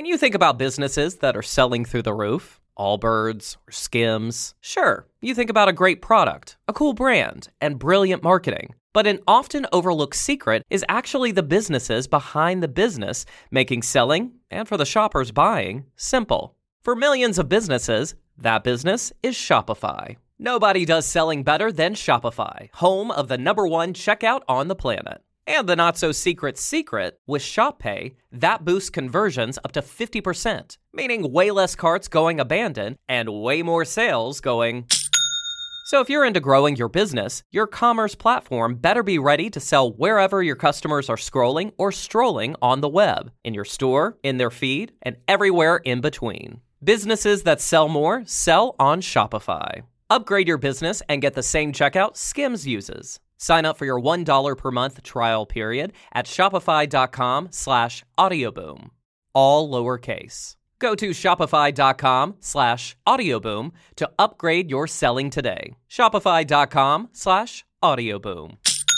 When you think about businesses that are selling through the roof, Allbirds or Skims, sure, you think about a great product, a cool brand, and brilliant marketing. But an often overlooked secret is actually the businesses behind the business making selling, and for the shoppers buying, simple. For millions of businesses, that business is Shopify. Nobody does selling better than Shopify, home of the #1 checkout on the planet. And the not-so-secret secret, with Shop Pay, that boosts conversions up to 50%, meaning way less carts going abandoned and way more sales going... So if you're into growing your business, your commerce platform better be ready to sell wherever your customers are scrolling or strolling on the web, in your store, in their feed, and everywhere in between. Businesses that sell more sell on Shopify. Upgrade your business and get the same checkout Skims uses. Sign up for your $1 per month trial period at shopify.com/audioboom. All lowercase. Go to shopify.com/audioboom to upgrade your selling today. Shopify.com/audioboom.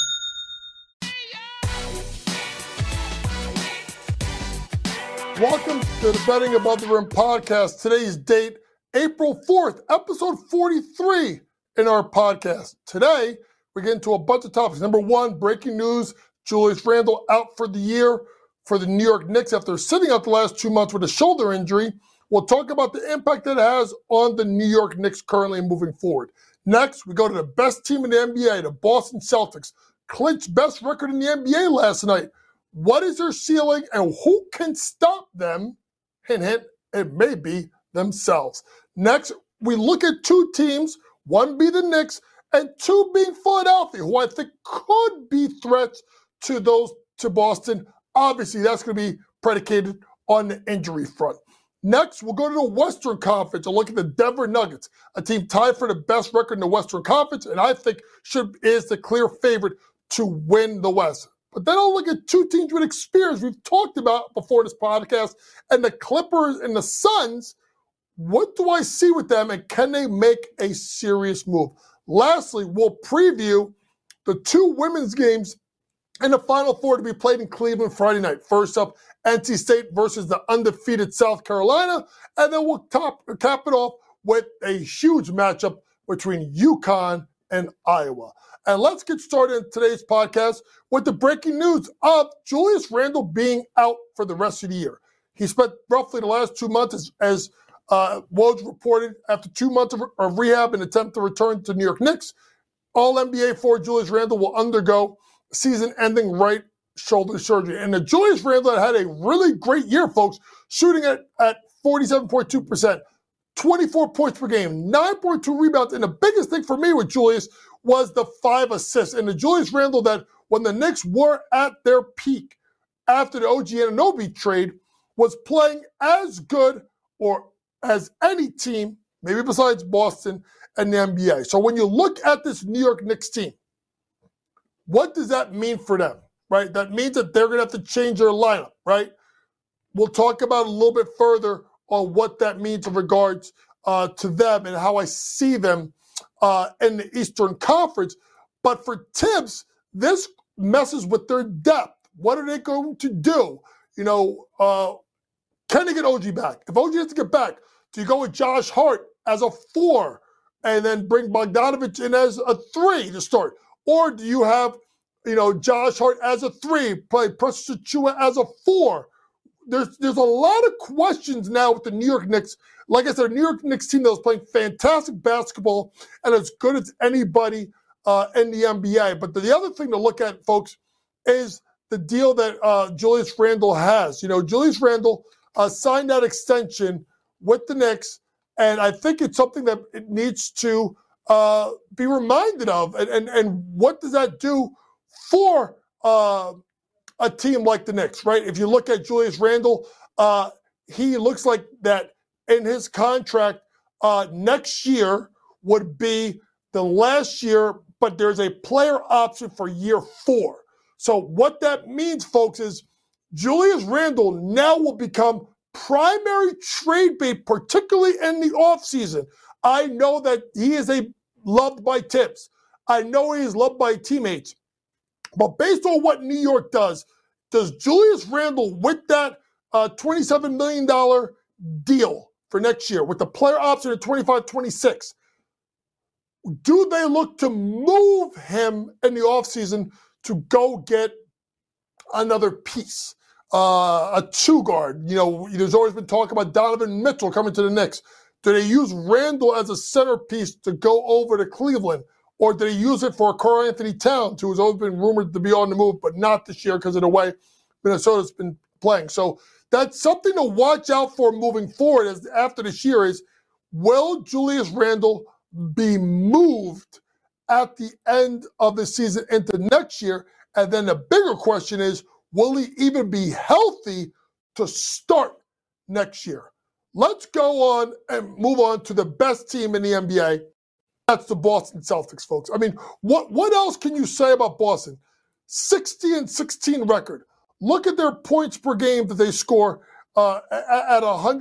Welcome to the Betting Above the Rim podcast. Today's date, April 4th, episode 43 in our podcast. Today, we get into a bunch of topics. Number one, breaking news, Julius Randle out for the year for the New York Knicks after sitting out the last 2 months with a shoulder injury. We'll talk about the impact that it has on the New York Knicks currently moving forward. Next, we go to the best team in the NBA, the Boston Celtics. Clinched best record in the NBA last night. What is their ceiling and who can stop them? Hint, hint, it may be themselves. Next, we look at two teams, one be the Knicks, and two being Philadelphia, who I think could be threats to Boston. Obviously, that's going to be predicated on the injury front. Next, we'll go to the Western Conference and look at the Denver Nuggets, a team tied for the best record in the Western Conference, and I think is the clear favorite to win the West. But then I'll look at two teams with experience we've talked about before this podcast, and the Clippers and the Suns. What do I see with them, and can they make a serious move? Lastly, we'll preview the two women's games in the Final Four to be played in Cleveland Friday night. First up, NC State versus the undefeated South Carolina, and then we'll cap it off with a huge matchup between UConn and Iowa. And let's get started in today's podcast with the breaking news of Julius Randle being out for the rest of the year. He spent roughly the last 2 months, as Woj reported, after 2 months of rehab and attempt to return to New York Knicks. All-NBA for Julius Randle will undergo season-ending right shoulder surgery. And the Julius Randle had a really great year, folks, shooting at 47.2%, 24 points per game, 9.2 rebounds. And the biggest thing for me with Julius was the 5 assists. And the Julius Randle that, when the Knicks were at their peak after the OG Anunoby trade, was playing as good or as any team, maybe besides Boston and the NBA. So when you look at this New York Knicks team, what does that mean for them, right? That means that they're going to have to change their lineup, right? We'll talk about a little bit further on what that means in regards to them and how I see them in the Eastern Conference. But for Tibbs, this messes with their depth. What are they going to do? Can they get OG back? If OG has to get back, do you go with Josh Hart as a 4 and then bring Bogdanovich in as a 3 to start? Or do you have, Josh Hart as a 3, play Precious Achiuwa as a 4? There's a lot of questions now with the New York Knicks. Like I said, a New York Knicks team that was playing fantastic basketball and as good as anybody in the NBA. But the other thing to look at, folks, is the deal that Julius Randle has. Julius Randle signed that extension with the Knicks, and I think it's something that it needs to be reminded of. And what does that do for a team like the Knicks, right? If you look at Julius Randle, he looks like that in his contract next year would be the last year, but there's a player option for year 4. So what that means, folks, is Julius Randle now will become primary trade bait, particularly in the offseason. I know that he is loved by Tibbs. I know he is loved by teammates. But based on what New York does Julius Randle, with that $27 million deal for next year with the player option at 25-26. Do they look to move him in the offseason to go get another piece? A two guard. There's always been talk about Donovan Mitchell coming to the Knicks. Do they use Randall as a centerpiece to go over to Cleveland? Or do they use it for Karl-Anthony Towns, who has always been rumored to be on the move, but not this year because of the way Minnesota's been playing? So that's something to watch out for moving forward after this year is, will Julius Randle be moved at the end of the season into next year? And then the bigger question is, will he even be healthy to start next year? Let's go on and move on to the best team in the NBA. That's the Boston Celtics, folks. I mean, what else can you say about Boston? 60-16 record. Look at their points per game that they score at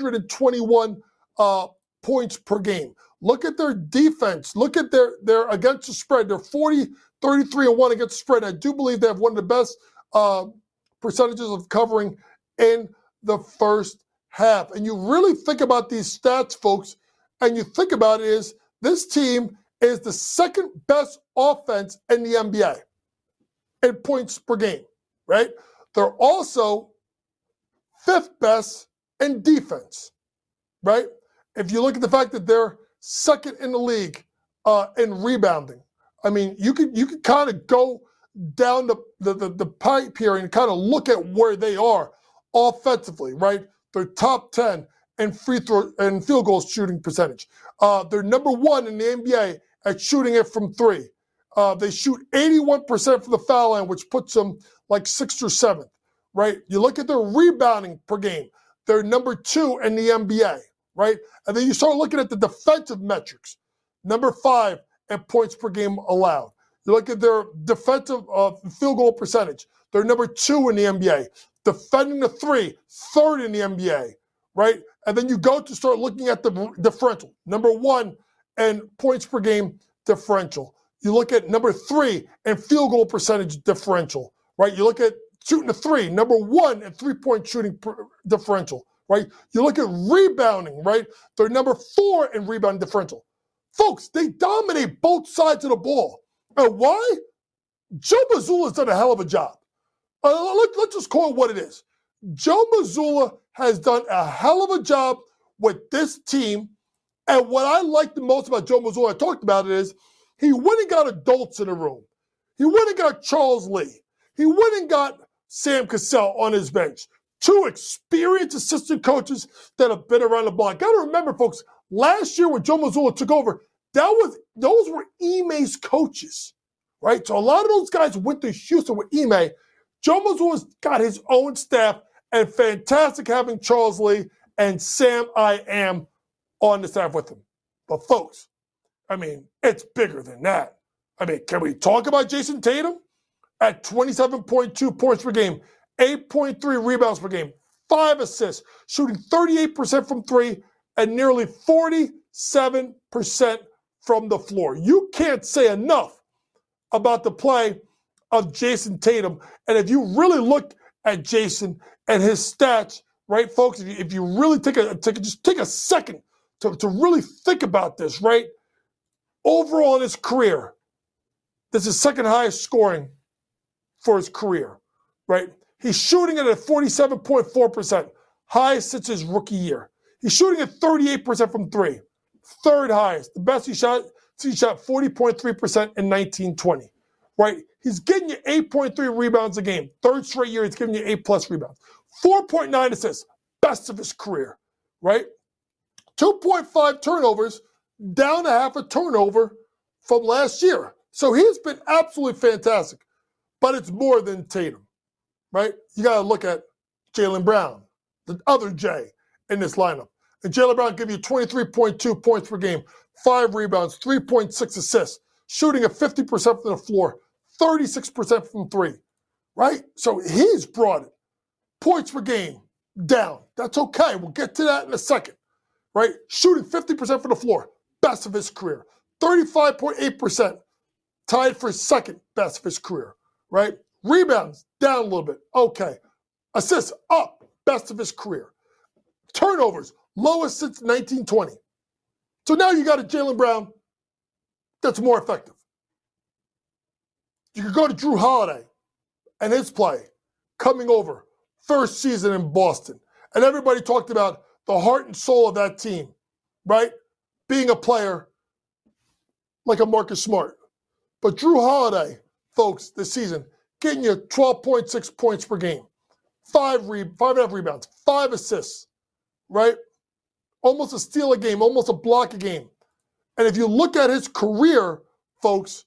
121 points per game. Look at their defense. Look at their against the spread. They're 33-1 against the spread. I do believe they have one of the best percentages of covering in the first half. And you really think about these stats, folks, and you think about it is this team is the second best offense in the NBA in points per game, right? They're also fifth best in defense, right? If you look at the fact that they're second in the league in rebounding, I mean, you could kind of go down the pipe here and kind of look at where they are offensively, right? They're top 10 in free throw and field goal shooting percentage. They're number one in the NBA at shooting it from three. They shoot 81% from the foul line, which puts them like 6th or 7th, right? You look at their rebounding per game. They're number 2 in the NBA, right? And then you start looking at the defensive metrics. Number 5 in points per game allowed. You look at their defensive field goal percentage. They're number 2 in the NBA. Defending the three, 3rd in the NBA, right? And then you go to start looking at the differential. Number 1 in points per game differential. You look at number 3 in field goal percentage differential, right? You look at shooting the three, number 1 in three-point shooting differential, right? You look at rebounding, right? They're number 4 in rebound differential. Folks, they dominate both sides of the ball. And why? Joe Mazzulla's done a hell of a job. Let's just call it what it is. Joe Mazzulla has done a hell of a job with this team. And what I like the most about Joe Mazzulla, I talked about it, is he went and got adults in the room. He went and got Charles Lee. He went and got Sam Cassell on his bench. 2 experienced assistant coaches that have been around the block. Got to remember, folks, last year when Joe Mazzulla took over, those were Ime's coaches, right? So a lot of those guys went to Houston with Ime. Joe Mazzulla's got his own staff, and fantastic having Charles Lee and Sam I Am on the staff with him. But folks, I mean, it's bigger than that. I mean, can we talk about Jason Tatum? At 27.2 points per game, 8.3 rebounds per game, 5 assists, shooting 38% from three, and nearly 47% from the floor. You can't say enough about the play of Jason Tatum. And if you really look at Jason and his stats, right, folks, if you really take a second to really think about this, right? Overall in his career, this is second highest scoring for his career, right? He's shooting it at 47.4%, highest since his rookie year. He's shooting at 38% from three, 3rd highest. The best he shot 40.3% in 1920, right? He's getting you 8.3 rebounds a game. 3rd straight year, he's giving you 8+ rebounds. 4.9 assists, best of his career, right? 2.5 turnovers, down a half a turnover from last year. So he's been absolutely fantastic. But it's more than Tatum, right? You got to look at Jaylen Brown, the other J in this lineup. And Jaylen Brown give you 23.2 points per game, 5 rebounds, 3.6 assists, shooting at 50% from the floor, 36% from three, right? So he's brought it. Points per game down. That's okay. We'll get to that in a second, right? Shooting 50% from the floor, best of his career. 35.8%, tied for second best of his career. Right? Rebounds, down a little bit. Okay. Assists, up. best of his career. Turnovers, lowest since 1920. So now you got a Jaylen Brown that's more effective. You could go to Jrue Holiday and his play coming over, first season in Boston. And everybody talked about the heart and soul of that team, right? Being a player like a Marcus Smart. But Jrue Holiday, folks, this season, getting you 12.6 points per game, 5.5 rebounds, 5 assists, right? Almost a steal a game, almost a block a game. And if you look at his career, folks,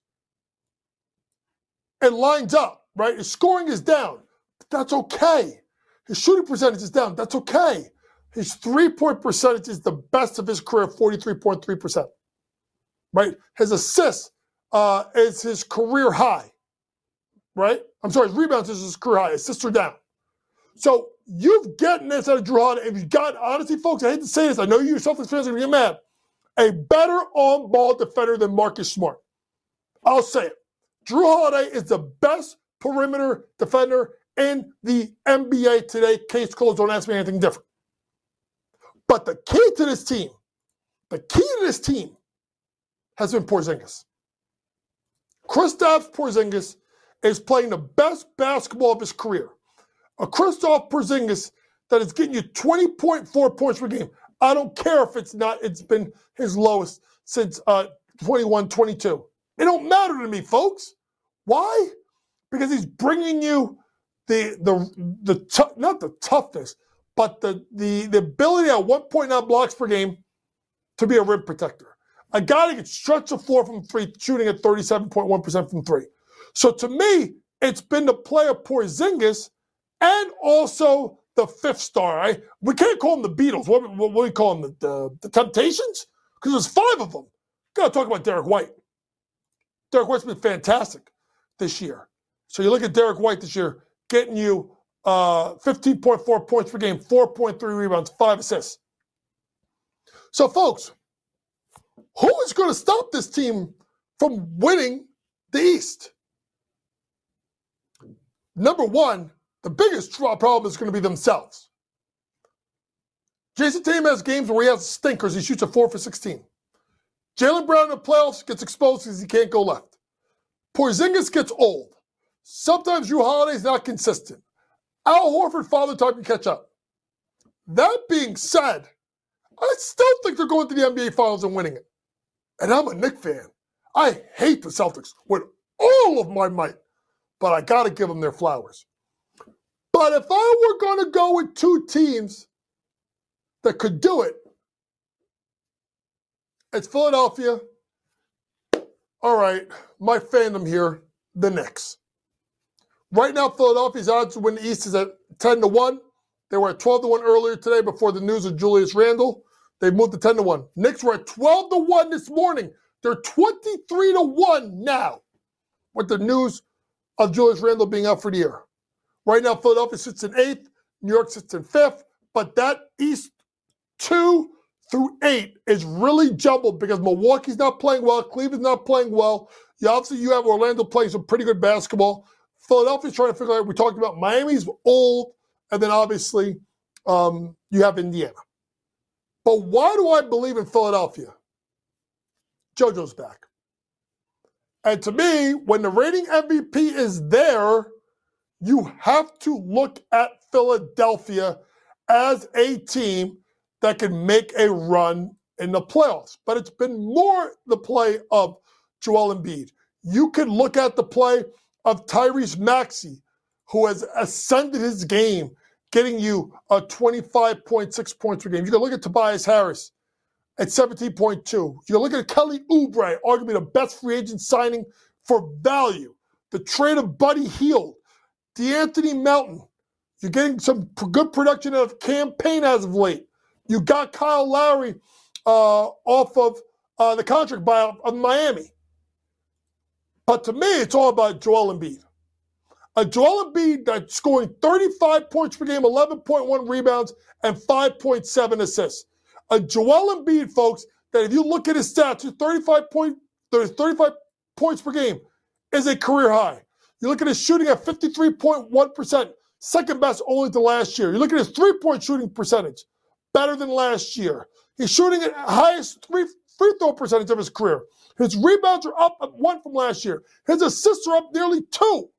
it lines up, right? His scoring is down, but that's okay. His shooting percentage is down, that's okay. His three-point percentage is the best of his career, 43.3%, right? His assists is his career high, right? I'm sorry, his rebounds is his career high. Assists are down. So you've gotten this out of Jrue Holiday, and you've got, honestly, folks, I hate to say this, I know you Celtics fans are going to get mad, a better on-ball defender than Marcus Smart. I'll say it. Jrue Holiday is the best perimeter defender in the NBA today. Case closed, don't ask me anything different. But the key to this team has been Porzingis. Kristaps Porzingis is playing the best basketball of his career. A Kristaps Porzingis that is getting you 20.4 points per game. I don't care if it's been his lowest since 21-22. It don't matter to me, folks. Why? Because he's bringing you not the toughness, but the ability at 1.9 blocks per game to be a rim protector. A guy that can stretch the floor from three, shooting at 37.1% from three. So to me, it's been the play of Porzingis and also the fifth star. We can't call them the Beatles. What do we call them? The Temptations? Because there's 5 of them. Got to talk about Derek White. Derek White's been fantastic this year. So you look at Derek White this year, getting you 15.4 points per game, 4.3 rebounds, 5 assists. So, folks, who is going to stop this team from winning the East? Number one, the biggest problem is going to be themselves. Jason Tatum has games where he has stinkers. He shoots a 4 for 16. Jaylen Brown in the playoffs gets exposed because he can't go left. Porzingis gets old. Sometimes Jrue Holiday's not consistent. Al Horford, father time can catch up. That being said, I still think they're going to the NBA Finals and winning it. And I'm a Knicks fan. I hate the Celtics with all of my might, but I got to give them their flowers. But if I were going to go with 2 teams that could do it, it's Philadelphia. All right, my fandom here, the Knicks. Right now, Philadelphia's odds to win the East is at 10-1. They were at 12-1 earlier today before the news of Julius Randle. They moved to 10-1. Knicks were at 12-1 this morning. They're 23-1 now with the news of Julius Randle being out for the year. Right now, Philadelphia sits in 8th. New York sits in 5th. But that East 2 through 8 is really jumbled because Milwaukee's not playing well. Cleveland's not playing well. Obviously, you have Orlando playing some pretty good basketball. Philadelphia's trying to figure out, we talked about Miami's old, and then obviously you have Indiana. But why do I believe in Philadelphia? JoJo's back. And to me, when the reigning MVP is there, you have to look at Philadelphia as a team that can make a run in the playoffs. But it's been more the play of Joel Embiid. You could look at the play of Tyrese Maxey, who has ascended his game, getting you a 25.6 points per game. You can look at Tobias Harris at 17.2. You can look at Kelly Oubre, arguably the best free agent signing for value. The trade of Buddy Hield, DeAnthony Melton. You're getting some good production out of campaign as of late. You got Kyle Lowry off of the contract buyout of Miami. But to me, it's all about Joel Embiid. A Joel Embiid that's scoring 35 points per game, 11.1 rebounds, and 5.7 assists. A Joel Embiid, folks, that if you look at his stats, 35 points per game is a career high. You look at his shooting at 53.1%. second best only to last year. You look at his three-point shooting percentage, better than last year. He's shooting at highest free throw percentage of his career. His rebounds are up 1 from last year. His assists are up nearly 2.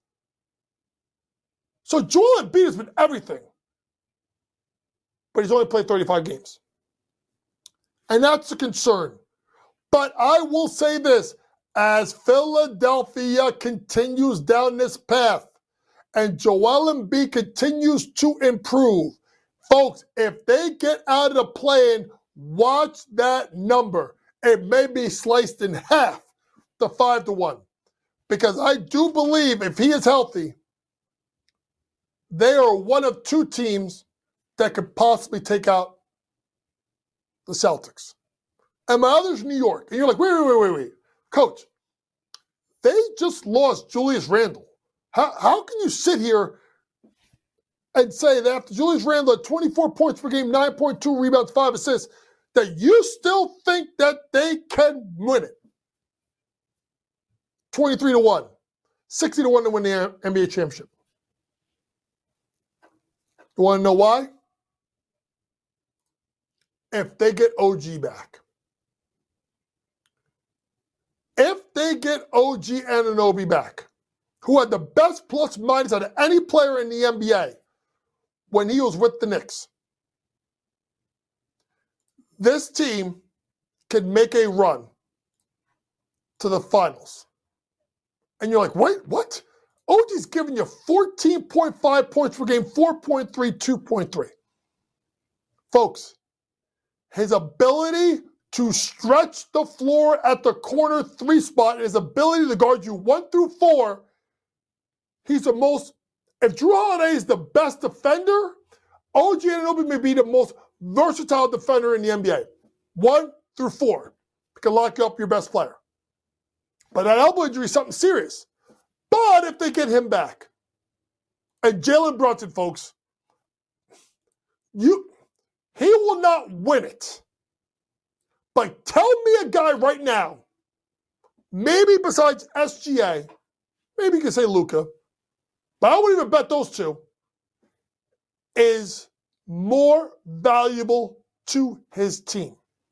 So Joel Embiid has been everything. But he's only played 35 games. And that's a concern. But I will say this, as Philadelphia continues down this path and Joel Embiid continues to improve, folks, if they get out of the play-in, watch that number. It may be sliced in half to 5-1. Because I do believe if he is healthy, they are one of 2 teams that could possibly take out the Celtics. And my other's New York. And you're like, wait. Coach, they just lost Julius Randle. How can you sit here and say that after Julius Randle had 24 points per game, 9.2 rebounds, 5 assists, that you still think that they can win it? 23-1. 60-1 to win the NBA championship. You want to know why? If they get OG back. If they get OG Anunoby back, who had the best plus minus out of any player in the NBA when he was with the Knicks, this team can make a run to the finals. And you're like, wait, what? OG's giving you 14.5 points per game, 4.3, 2.3. Folks, his ability to stretch the floor at the corner 3 spot and his ability to guard you 1 through 4, he's the most, if Jrue Holiday is the best defender, OG Anunoby may be the most versatile defender in the NBA. 1 through 4. He can lock you up your best player. But that elbow injury is something serious. But if they get him back, and Jalen Brunson, folks, he will not win it. But tell me a guy right now, maybe besides SGA, maybe you can say Luka, but I wouldn't even bet those 2, is more valuable to his team.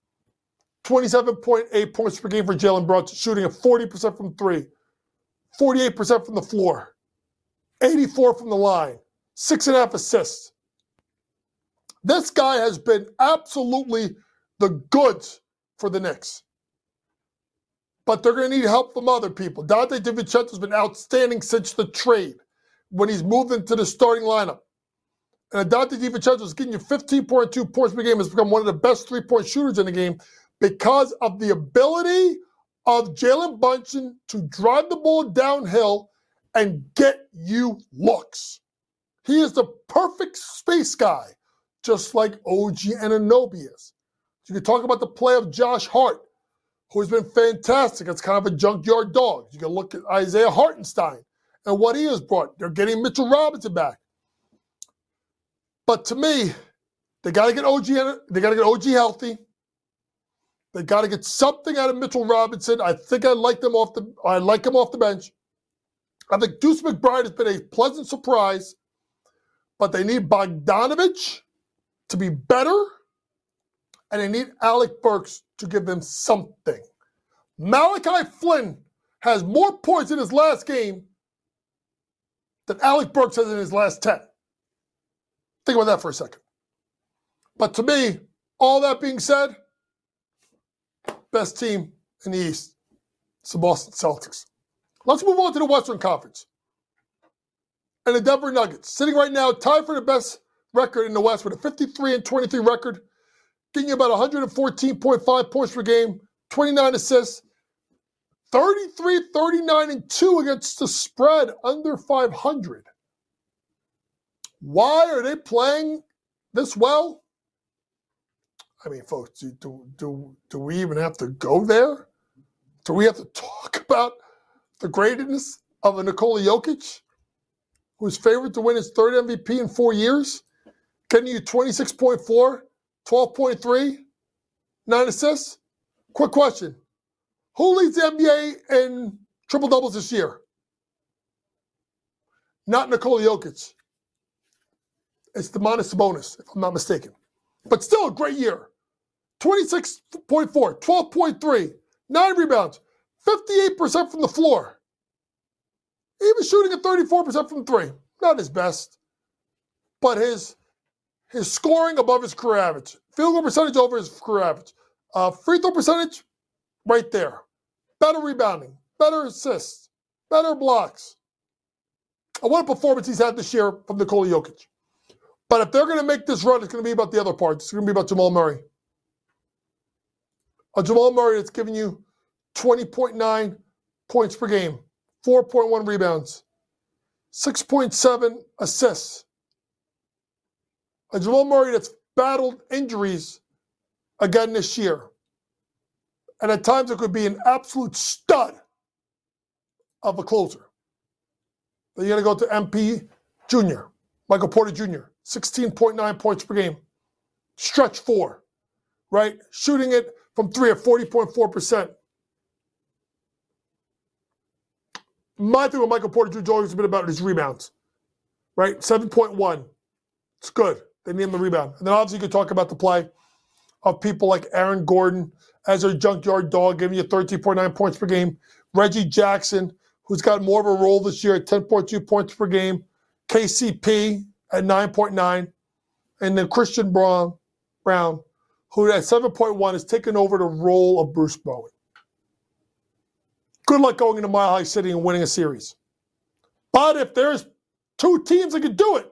27.8 points per game for Jalen Brunson, shooting at 40% from 3, 48% from the floor, 84 from the line, 6.5 assists. This guy has been absolutely the goods for the Knicks. But they're going to need help from other people. Donte DiVincenzo has been outstanding since the trade when he's moved into the starting lineup. And Donte DiVincenzo is getting you 15.2 points per game, has become one of the best 3-point shooters in the game because of the ability of Jalen Brunson to drive the ball downhill and get you looks. He is the perfect space guy, just like OG Anunoby is. You can talk about the play of Josh Hart, who has been fantastic. It's kind of a junkyard dog. You can look at Isaiah Hartenstein and what he has brought. They're getting Mitchell Robinson back. But to me, they got to get OG healthy. They got to get something out of Mitchell Robinson. I think I like him off the bench. I think Deuce McBride has been a pleasant surprise, but they need Bogdanovich to be better, and they need Alec Burks to give them something. Malachi Flynn has more points in his last game than Alec Burks has in his last 10. Think about that for a second. But to me, all that being said, best team in the East, it's the Boston Celtics. Let's move on to the Western Conference. And the Denver Nuggets, sitting right now tied for the best record in the West with a 53-23 record, getting you about 114.5 points per game, 29 assists, 33-39-2 against the spread, under 500. Why are they playing this well? I mean, folks, do we even have to go there? Do we have to talk about the greatness of a Nikola Jokic, who's favored to win his 3rd MVP in 4 years, getting you 26.4, 12.3, 9 assists? Quick question. Who leads the NBA in triple-doubles this year? Not Nikola Jokic. It's Domantas Sabonis, if I'm not mistaken. But still a great year. 26.4, 12.3, 9 rebounds, 58% from the floor. He was shooting at 34% from 3. Not his best. But his scoring above his career average. Field goal percentage over his career average. Free throw percentage, right there. Better rebounding, better assists, better blocks. What a performance he's had this year from Nikola Jokic. But if they're going to make this run, it's going to be about the other parts. It's going to be about Jamal Murray. A Jamal Murray that's giving you 20.9 points per game, 4.1 rebounds, 6.7 assists. A Jamal Murray that's battled injuries again this year. And at times it could be an absolute stud of a closer. Then you're going to go to MP Jr., Michael Porter Jr., 16.9 points per game. Stretch 4, right? Shooting it from 3 at 40.4%. My thing with Michael Porter Jr. always been about his rebounds, right? 7.1. It's good. They need him the rebound. And then obviously you could talk about the play of people like Aaron Gordon as their junkyard dog, giving you 13.9 points per game. Reggie Jackson, who's got more of a role this year at 10.2 points per game. KCP at 9.9. And then Christian Brown, who at 7.1 has taken over the role of Bruce Bowen. Good luck going into Mile High City and winning a series. But if there's 2 teams that can do it,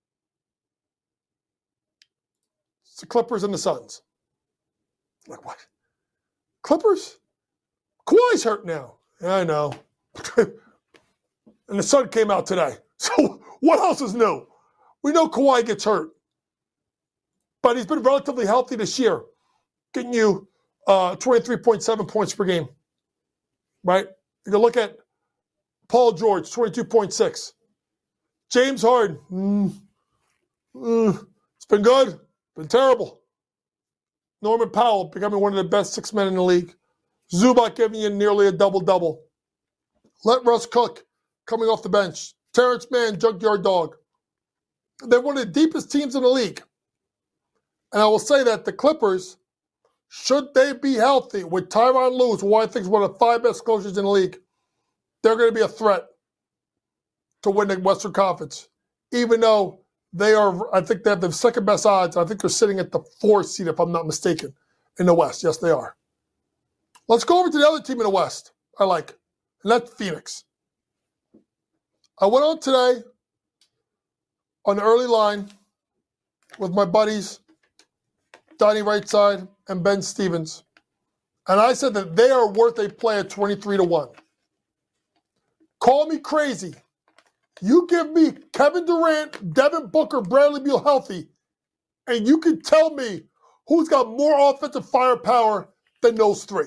it's the Clippers and the Suns. Like, what? Clippers? Kawhi's hurt now. Yeah, I know. And the sun came out today. So what else is new? We know Kawhi gets hurt. But he's been relatively healthy this year, getting you 23.7 points per game. Right? You can look at Paul George, 22.6. James Harden, it's been good, been terrible. Norman Powell becoming one of the best 6 men in the league. Zubac giving you nearly a double-double. Let Russ Cook coming off the bench. Terrence Mann, junkyard dog. They're one of the deepest teams in the league. And I will say that the Clippers, should they be healthy with Tyronn Lue, who I think is one of the 5 best coaches in the league, they're going to be a threat to win the Western Conference. Even though they are, I think they have the second best odds. I think they're sitting at the 4th seed, if I'm not mistaken, in the West. Yes, they are. Let's go over to the other team in the West I like, and that's Phoenix. I went on today on the early line with my buddies, Donnie Rightside and Ben Stevens, and I said that they are worth a play at 23-1. Call me crazy. You give me Kevin Durant, Devin Booker, Bradley Beal healthy, and you can tell me who's got more offensive firepower than those 3.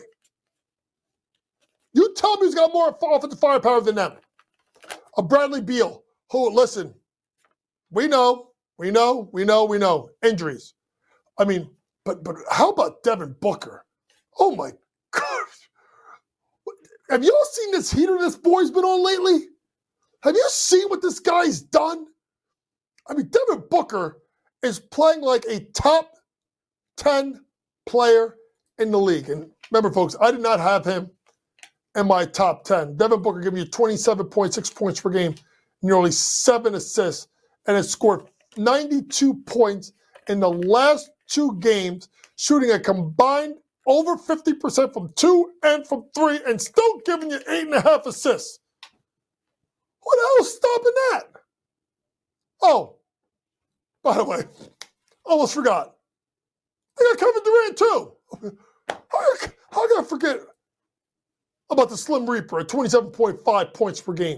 You tell me who's got more offensive firepower than them. A Bradley Beal, who, listen, we know. Injuries. I mean, but how about Devin Booker? Oh, my gosh. Have you all seen this heater this boy's been on lately? Have you seen what this guy's done? I mean, Devin Booker is playing like a top 10 player in the league. And remember, folks, I did not have him in my top 10. Devin Booker giving you 27.6 points per game, nearly 7 assists, and has scored 92 points in the last 2 games, shooting a combined over 50% from 2 and from 3, and still giving you 8.5 assists. What else stopping that? Oh, by the way, almost forgot. They got Kevin Durant too. How can I forget about the Slim Reaper at 27.5 points per game?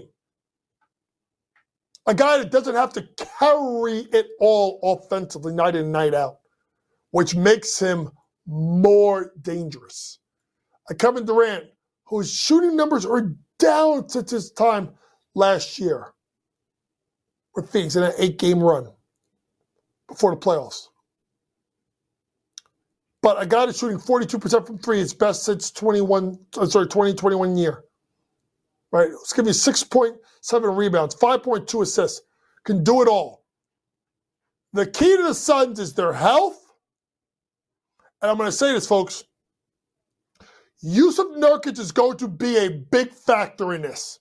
A guy that doesn't have to carry it all offensively night in and night out, which makes him more dangerous. A Kevin Durant, whose shooting numbers are down since his time last year with Phoenix in an 8-game run before the playoffs. But a guy that's shooting 42% from 3 is best since 2021 year. Right? Let's give you 6.7 rebounds, 5.2 assists. Can do it all. The key to the Suns is their health. And I'm going to say this, folks. Jusuf Nurkic is going to be a big factor in this.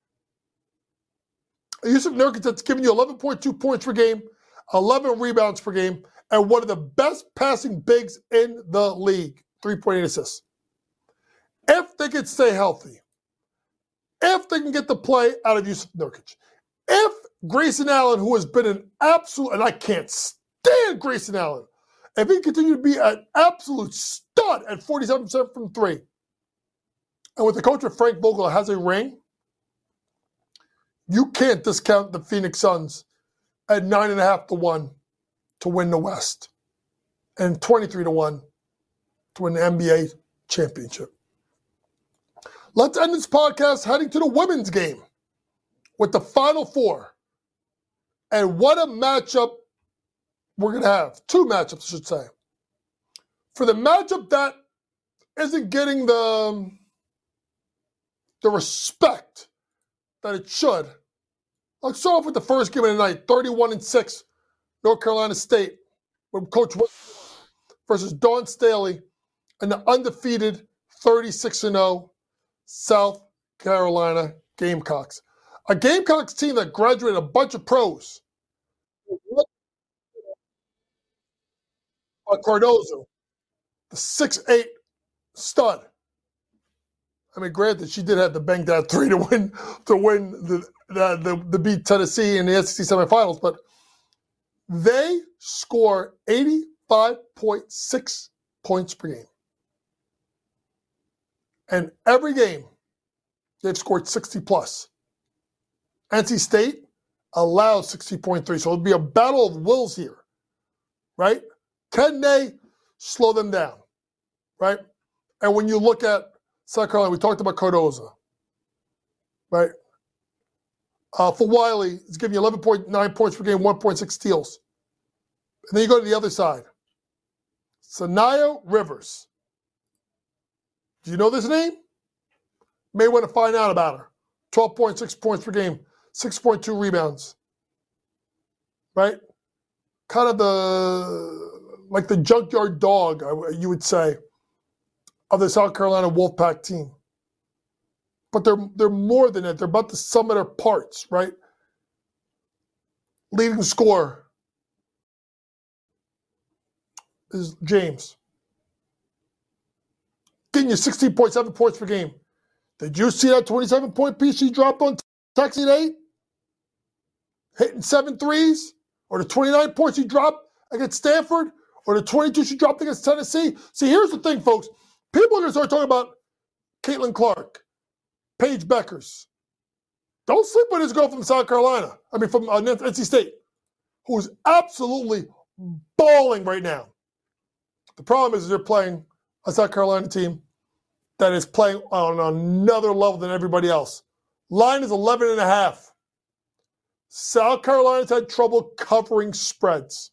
Jusuf Nurkic that's giving you 11.2 points per game, 11 rebounds per game, and one of the best passing bigs in the league, 3.8 assists. If they can stay healthy, if they can get the play out of Jusuf Nurkic, if Grayson Allen, who has been an absolute, and I can't stand Grayson Allen, if he continues to be an absolute stud at 47% from three, and with the coach of Frank Vogel has a ring, you can't discount the Phoenix Suns at 9.5-1 to win the West and 23-1 to win the NBA championship. Let's end this podcast heading to the women's game with the Final Four. And what a matchup we're going to have. Two matchups, I should say. For the matchup that isn't getting the respect that it should, let's start off with the first game of the night, 31-6, North Carolina State, with Coach Wilson versus Dawn Staley, and the undefeated 36-0 South Carolina Gamecocks. A Gamecocks team that graduated a bunch of pros. Cardozo, the 6'8" stud. I mean, granted, she did have to bank that three to win the beat Tennessee in the SEC semifinals, but they score 85.6 points per game. And every game, they've scored 60 plus. NC State allows 60.3, so it'll be a battle of wills here, right? Can they slow them down, right? And when you look at South Carolina, we talked about Cardozo, right? For Wiley, it's giving you 11.9 points per game, 1.6 steals. And then you go to the other side. Sanaya Rivers. Do you know this name? May want to find out about her. 12.6 points per game, 6.2 rebounds. Right? Kind of the junkyard dog, you would say, of the South Carolina Wolfpack team. But they're more than that. They're about the sum of their parts, right? Leading scorer is James. Getting you 16.7 points per game. Did you see that 27-point piece she dropped on Texas at 8? Hitting 7 threes? Or the 29 points she dropped against Stanford? Or the 22 she dropped against Tennessee? See, here's the thing, folks. People are going to start talking about Caitlin Clark, Paige Beckers. Don't sleep on this girl from South Carolina. I mean, from NC State, who is absolutely balling right now. The problem is they're playing a South Carolina team that is playing on another level than everybody else. Line is 11.5. South Carolina's had trouble covering spreads.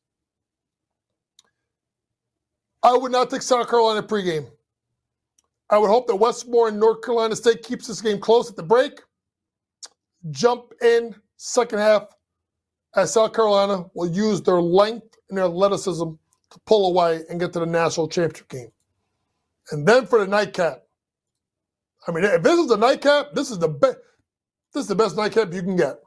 I would not take South Carolina pregame. I would hope that Westmore and North Carolina State keeps this game close at the break. Jump in second half as South Carolina will use their length and their athleticism to pull away and get to the national championship game. And then for the nightcap. I mean, if this is the nightcap, this is the best nightcap you can get.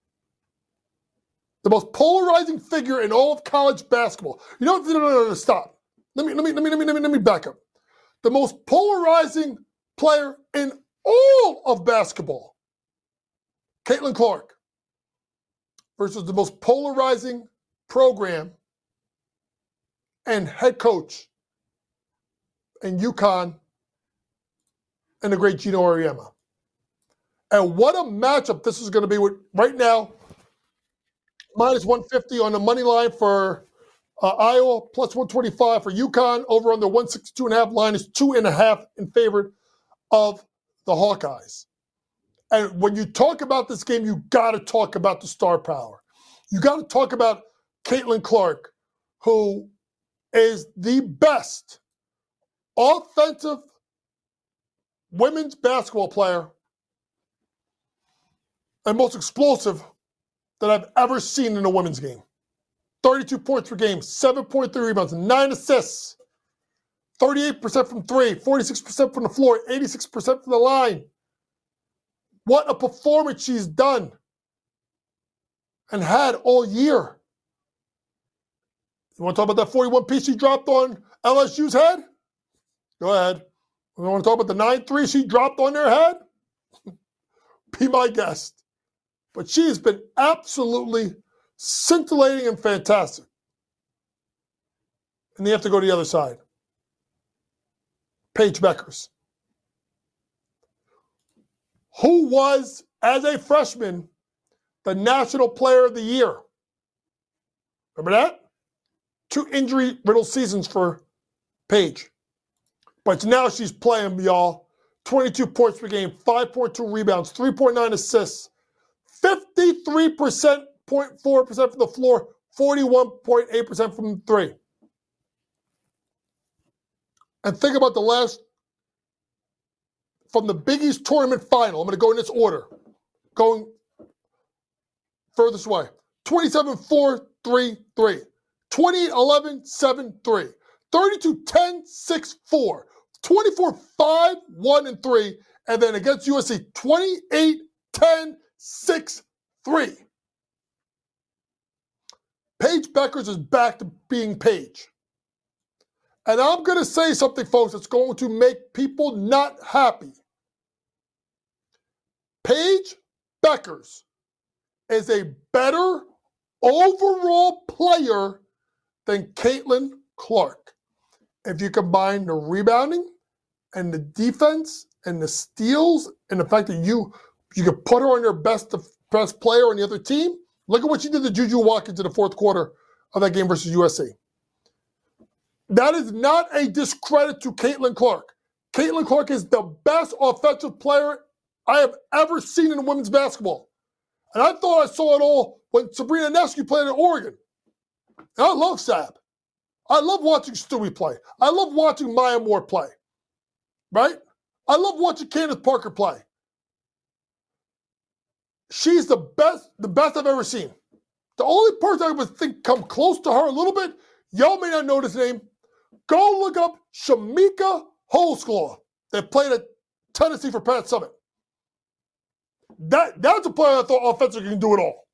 The most polarizing figure in all of college basketball. You know, no, stop. Let me back up. The most polarizing player in all of basketball, Caitlin Clark, versus the most polarizing program and head coach in UConn and the great Gino Auriemma. And what a matchup this is going to be with right now. Minus 150 on the money line for Iowa, plus 125 for UConn. Over on the 162.5 line is 2.5 in favor of the Hawkeyes. And when you talk about this game, you got to talk about the star power. You got to talk about Caitlin Clark, who is the best offensive women's basketball player and most explosive that I've ever seen in a women's game. 32 points per game, 7.3 rebounds, 9 assists, 38% from three, 46% from the floor, 86% from the line. What a performance she's done and had all year. You want to talk about that 41 piece she dropped on LSU's head? Go ahead. You want to talk about the 9-3 she dropped on their head? Be my guest. But she has been absolutely scintillating and fantastic. And you have to go to the other side. Paige Bueckers, who was, as a freshman, the National Player of the Year. Remember that? 2 injury-riddled seasons for Paige. But now she's playing, y'all. 22 points per game, 5.2 rebounds, 3.9 assists, 53.4% from the floor, 41.8% from three. And think about from the Big East tournament final. I'm going to go in this order. Going furthest away. 27-4-3-3. 28-11-7-3. 32-10-6-4. 24-5-1-3. And then against USC, 28-10-6-3. Paige Bueckers is back to being Paige. And I'm going to say something, folks, that's going to make people not happy. Paige Bueckers is a better overall player than Caitlin Clark. If you combine the rebounding and the defense and the steals and the fact that you can put her on your best player on the other team, look at what she did to Juju Watkins in the fourth quarter of that game versus USC. That is not a discredit to Caitlin Clark. Caitlin Clark is the best offensive player I have ever seen in women's basketball. And I thought I saw it all when Sabrina Ionescu played at Oregon. And I love Sab. I love watching Stewie play. I love watching Maya Moore play. Right? I love watching Candace Parker play. She's the best I've ever seen. The only person I would think come close to her a little bit, y'all may not know this name. Go look up Shamika Holdsclaw that played at Tennessee for Pat Summitt. That's a player I thought offensively can do it all.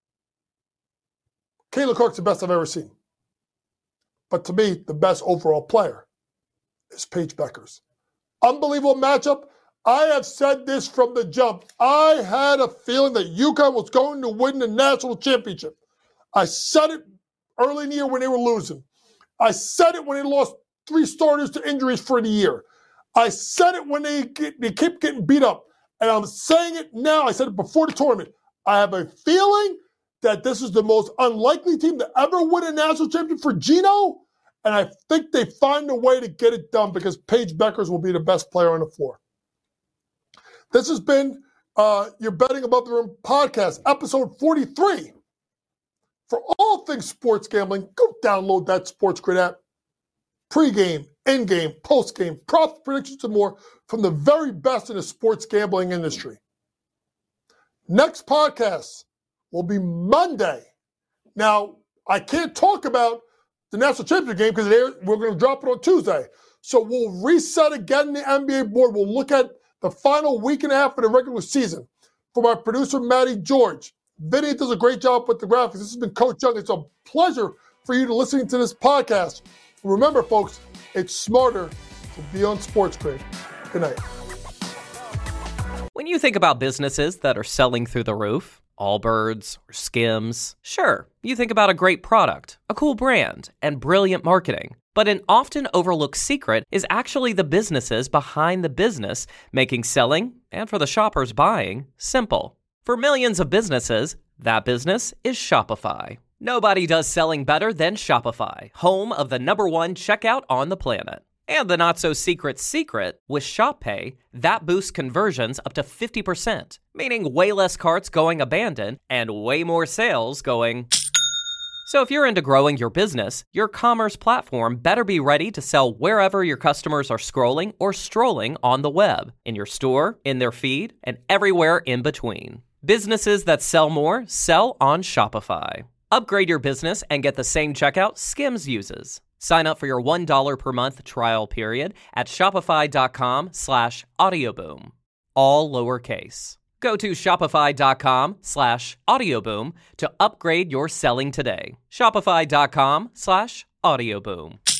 Caitlin Clark's the best I've ever seen. But to me, the best overall player is Paige Bueckers. Unbelievable matchup. I have said this from the jump. I had a feeling that UConn was going to win the national championship. I said it early in the year when they were losing. I said it when they lost 3 starters to injuries for the year. I said it when they kept getting beat up. And I'm saying it now. I said it before the tournament. I have a feeling that this is the most unlikely team to ever win a national championship for Gino. And I think they find a way to get it done because Paige Bueckers will be the best player on the floor. This has been your Betting Above the Rim podcast, episode 43. For all things sports gambling, go download that Sports Grid app. Pre-game, in-game, post-game, props, predictions, and more from the very best in the sports gambling industry. Next podcast will be Monday. Now, I can't talk about the national championship game because we're going to drop it on Tuesday. So we'll reset again the NBA board. We'll look at the final week and a half of the regular season. For my producer, Matty George, Vinny does a great job with the graphics. This has been Coach Young. It's a pleasure for you to listen to this podcast. Remember, folks, it's smarter to be on Sports Grid. Good night. When you think about businesses that are selling through the roof, Allbirds or Skims, sure, you think about a great product, a cool brand, and brilliant marketing. But an often overlooked secret is actually the businesses behind the business, making selling, and for the shoppers buying, simple. For millions of businesses, that business is Shopify. Nobody does selling better than Shopify, home of the #1 checkout on the planet. And the not-so-secret secret, with Shop Pay, that boosts conversions up to 50%, meaning way less carts going abandoned and way more sales going... So if you're into growing your business, your commerce platform better be ready to sell wherever your customers are scrolling or strolling on the web, in your store, in their feed, and everywhere in between. Businesses that sell more sell on Shopify. Upgrade your business and get the same checkout Skims uses. Sign up for your $1 per month trial period at shopify.com/audioboom. All lowercase. Go to shopify.com/audioboom to upgrade your selling today. Shopify.com/audioboom.